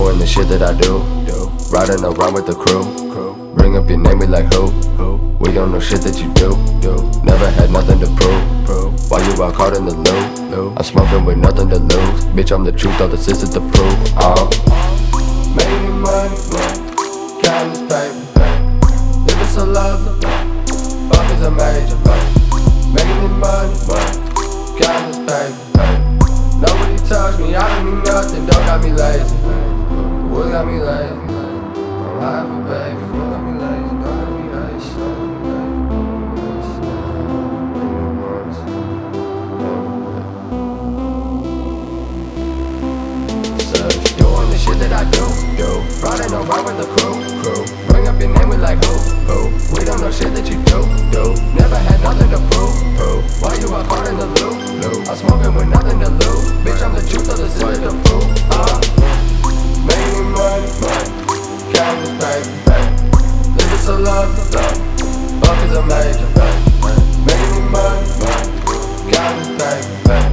doing the shit that I do. Riding around with the crew. Bring up your name, we like who? We don't know shit that you do. Never had nothing to prove. Why you out caught in the loop? I'm smoking with nothing to lose. Bitch, I'm the truth, all this is the proof. Making money, counting this paper. Living so lovely, fuck is a major. Making this money, counting this paper. Nobody touch me, I don't need nothing, don't got me lazy. What got me lazy? I'm high for baby. What got me lazy? Don't got me lazy. Doing the shit that I do. Riding around with the crew. Bring up your name, we like who? We don't know shit that you do. Never had nothing to prove. Why you out caught in the loop? I'm smoking with nothing to lose. Bitch, I'm the truth, of the city to prove. Making money, counting this paper. Living so lovely, fuck is a major. Making money, counting this paper.